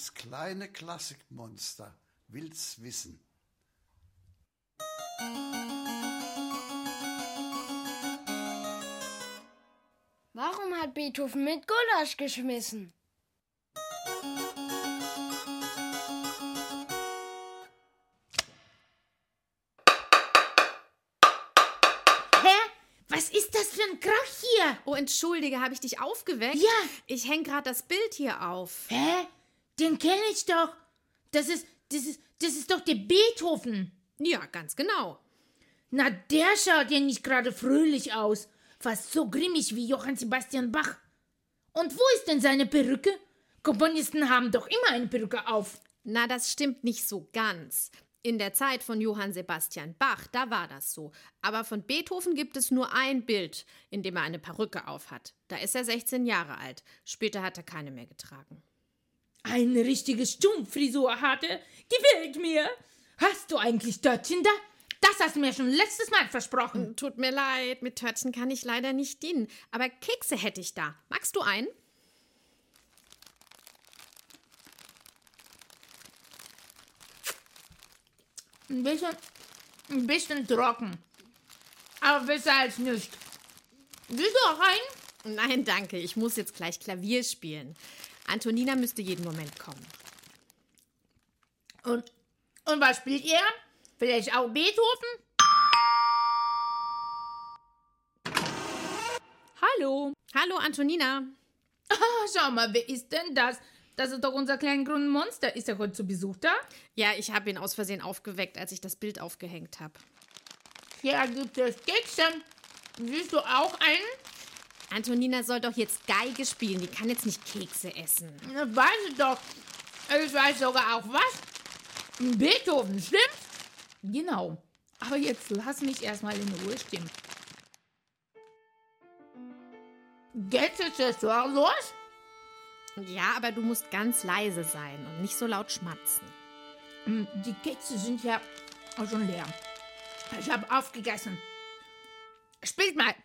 Das kleine Klassikmonster will's wissen. Warum hat Beethoven mit Gulasch geschmissen? Was ist das für ein Krach hier? Oh, entschuldige, habe ich dich aufgeweckt? Ja. Ich hänge gerade das Bild hier auf. Hä? Den kenne ich doch. Das ist doch der Beethoven. Ja, ganz genau. Na, der schaut ja nicht gerade fröhlich aus. Fast so grimmig wie Johann Sebastian Bach. Und wo ist denn seine Perücke? Komponisten haben doch immer eine Perücke auf. Na, das stimmt nicht so ganz. In der Zeit von Johann Sebastian Bach, da war das so. Aber von Beethoven gibt es nur ein Bild, in dem er eine Perücke aufhat. Da ist er 16 Jahre alt. Später hat er keine mehr getragen. Eine richtige Stummfrisur hatte? Gefällt mir. Hast du eigentlich Törtchen da? Das hast du mir schon letztes Mal versprochen. Tut mir leid, mit Törtchen kann ich leider nicht dienen. Aber Kekse hätte ich da. Magst du einen? Ein bisschen trocken. Aber besser als nichts. Willst du auch einen? Nein, danke. Ich muss jetzt gleich Klavier spielen. Antonina müsste jeden Moment kommen. Und was spielt ihr? Vielleicht auch Beethoven? Hallo. Hallo, Antonina. Schau mal, wer ist denn das? Das ist doch unser kleiner grüner Monster. Ist er heute zu Besuch da? Ja, ich habe ihn aus Versehen aufgeweckt, als ich das Bild aufgehängt habe. Ja, gibt es Kekse. Willst du auch einen? Antonina soll doch jetzt Geige spielen. Die kann jetzt nicht Kekse essen. Na, weiß ich doch. Ich weiß sogar auch was. Beethoven, stimmt's? Genau. Aber jetzt lass mich erstmal in Ruhe stimmen. Geht's jetzt los? Ja, aber du musst ganz leise sein und nicht so laut schmatzen. Die Kekse sind ja auch schon leer. Ich habe aufgegessen. Spielt mal.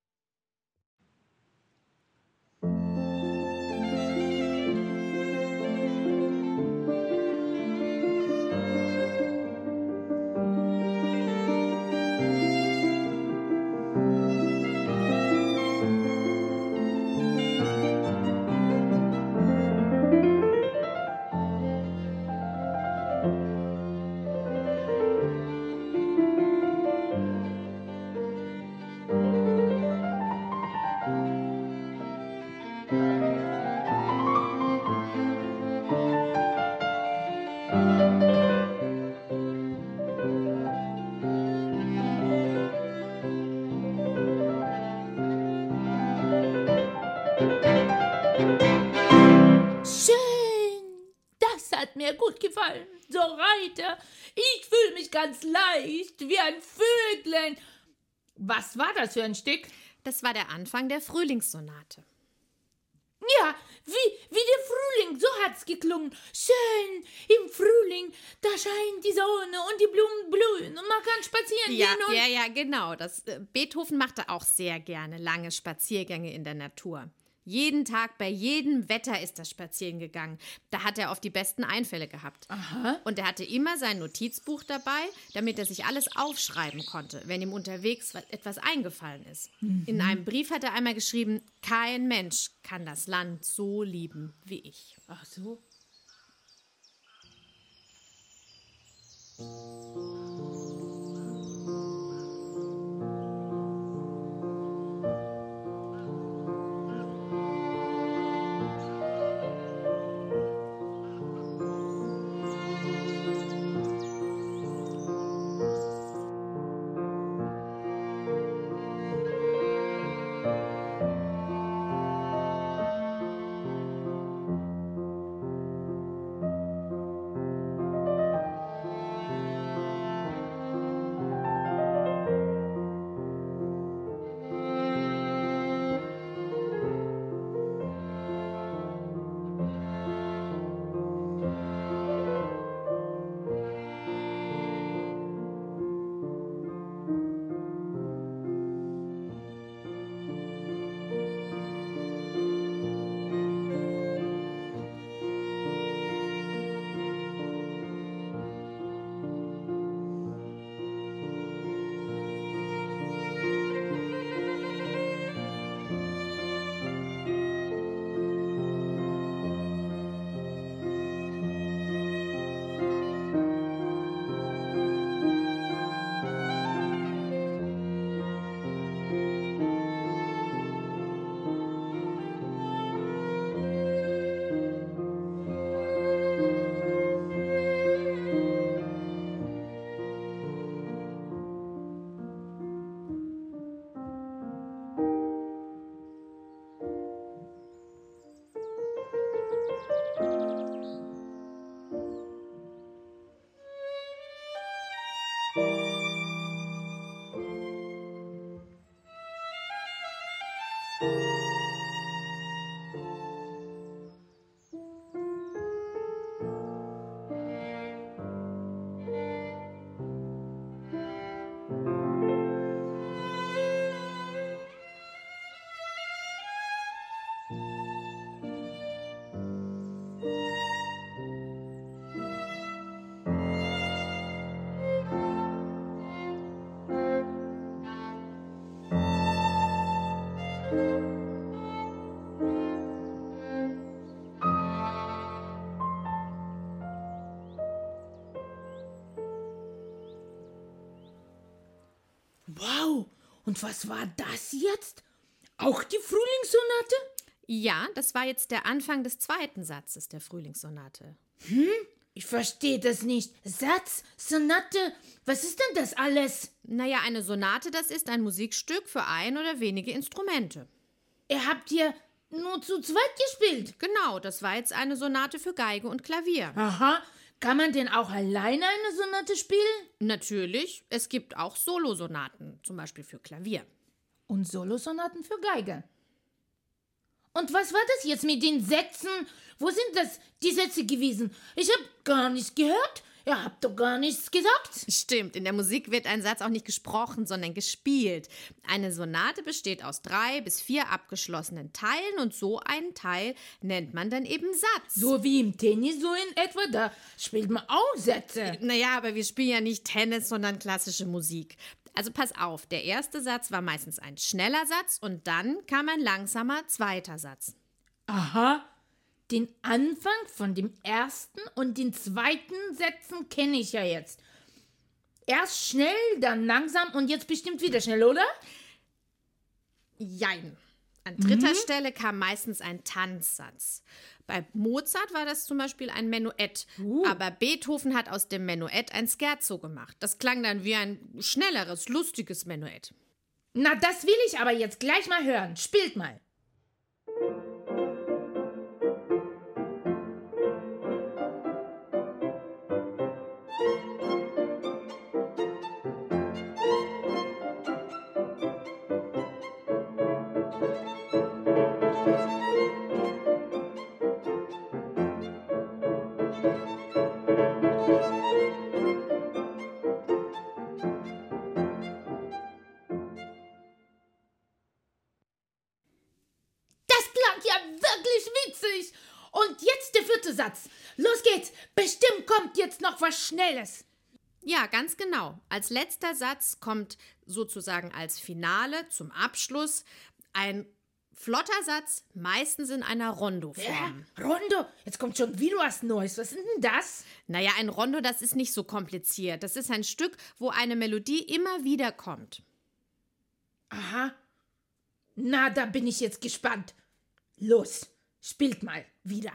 Mir gut gefallen. So weiter. Ich fühle mich ganz leicht, wie ein Vöglein. Was war das für ein Stück? Das war der Anfang der Frühlingssonate. Ja, wie der Frühling, so hat's geklungen. Schön, im Frühling, da scheint die Sonne und die Blumen blühen und man kann spazieren gehen und... Ja, genau. Beethoven machte auch sehr gerne lange Spaziergänge in der Natur. Jeden Tag, bei jedem Wetter ist er spazieren gegangen. Da hat er oft die besten Einfälle gehabt. Aha. Und er hatte immer sein Notizbuch dabei, damit er sich alles aufschreiben konnte, wenn ihm unterwegs etwas eingefallen ist. In einem Brief hat er einmal geschrieben, kein Mensch kann das Land so lieben wie ich. Ach so. Wow, und was war das jetzt? Auch die Frühlingssonate? Ja, das war jetzt der Anfang des zweiten Satzes der Frühlingssonate. Ich verstehe das nicht. Satz, Sonate, was ist denn das alles? Naja, eine Sonate, das ist ein Musikstück für ein oder wenige Instrumente. Ihr habt hier nur zu zweit gespielt. Genau, das war jetzt eine Sonate für Geige und Klavier. Aha, kann man denn auch alleine eine Sonate spielen? Natürlich, es gibt auch Solosonaten, zum Beispiel für Klavier. Und Solosonaten für Geige. Und was war das jetzt mit den Sätzen? Wo sind das die Sätze gewesen? Ich habe gar nichts gehört. Ihr habt doch gar nichts gesagt. Stimmt, in der Musik wird ein Satz auch nicht gesprochen, sondern gespielt. Eine Sonate besteht aus 3 bis 4 abgeschlossenen Teilen und so einen Teil nennt man dann eben Satz. So wie im Tennis, so in etwa, da spielt man auch Sätze. Naja, aber wir spielen ja nicht Tennis, sondern klassische Musik. Also pass auf, der erste Satz war meistens ein schneller Satz und dann kam ein langsamer zweiter Satz. Aha, den Anfang von dem ersten und den zweiten Sätzen kenne ich ja jetzt. Erst schnell, dann langsam und jetzt bestimmt wieder schnell, oder? Jein. An dritter Stelle kam meistens ein Tanzsatz. Bei Mozart war das zum Beispiel ein Menuett. Aber Beethoven hat aus dem Menuett ein Scherzo gemacht. Das klang dann wie ein schnelleres, lustiges Menuett. Na, das will ich aber jetzt gleich mal hören. Spielt mal. Witzig. Und jetzt der vierte Satz. Los geht's. Bestimmt kommt jetzt noch was Schnelles. Ja, ganz genau. Als letzter Satz kommt sozusagen als Finale zum Abschluss ein flotter Satz, meistens in einer Rondo-Form. Rondo, jetzt kommt schon wieder was Neues. Was ist denn das? Naja, ein Rondo, das ist nicht so kompliziert. Das ist ein Stück, wo eine Melodie immer wieder kommt. Aha. Na, da bin ich jetzt gespannt. Los, spielt mal wieder.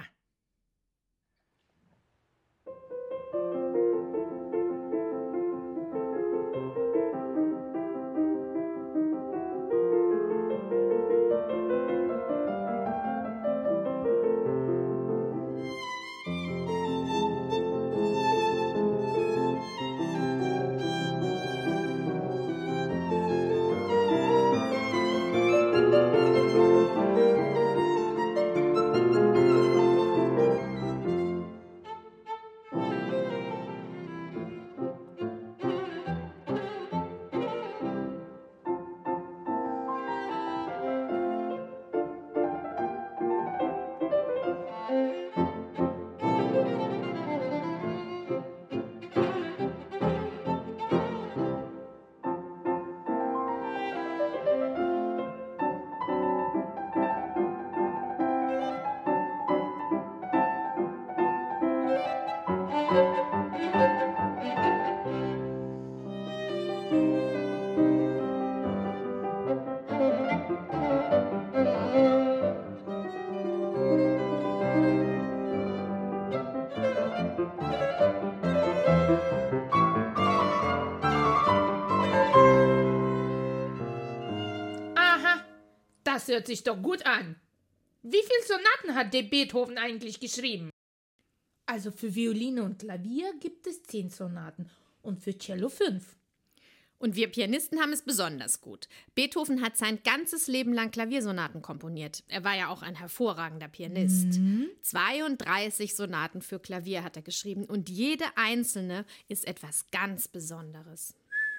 Das hört sich doch gut an. Wie viele Sonaten hat der Beethoven eigentlich geschrieben? Also für Violine und Klavier gibt es 10 Sonaten und für Cello 5. Und wir Pianisten haben es besonders gut. Beethoven hat sein ganzes Leben lang Klaviersonaten komponiert. Er war ja auch ein hervorragender Pianist. 32 Sonaten für Klavier hat er geschrieben und jede einzelne ist etwas ganz Besonderes.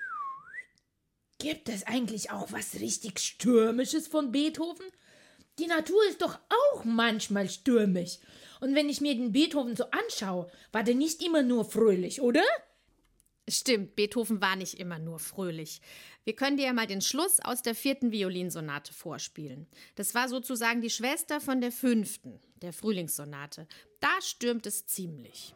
Gibt es eigentlich auch was richtig Stürmisches von Beethoven? Die Natur ist doch auch manchmal stürmisch. Und wenn ich mir den Beethoven so anschaue, war der nicht immer nur fröhlich, oder? Stimmt, Beethoven war nicht immer nur fröhlich. Wir können dir ja mal den Schluss aus der 4. Violinsonate vorspielen. Das war sozusagen die Schwester von der 5., der Frühlingssonate. Da stürmt es ziemlich.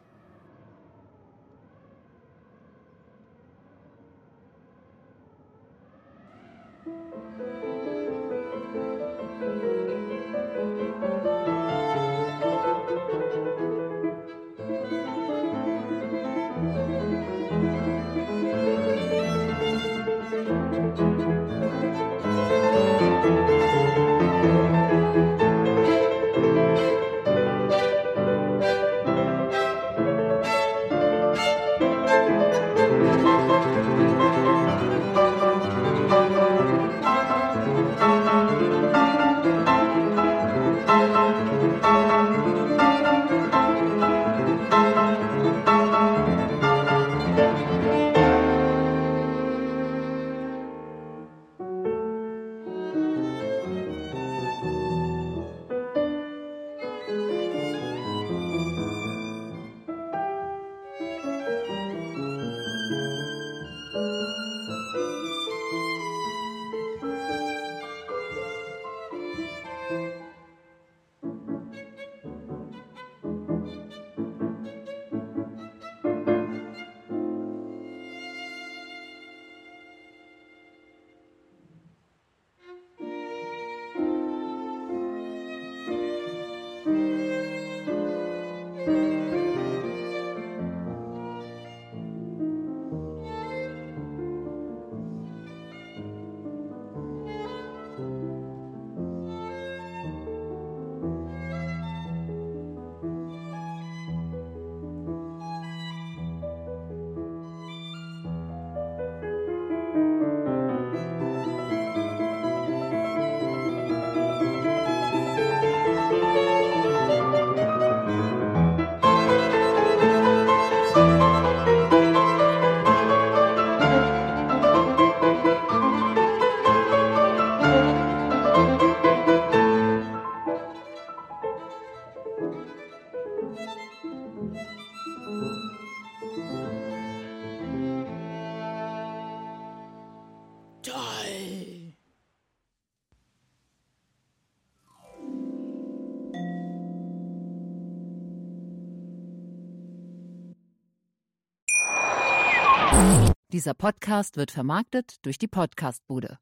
Toll! Dieser Podcast wird vermarktet durch die Podcastbude.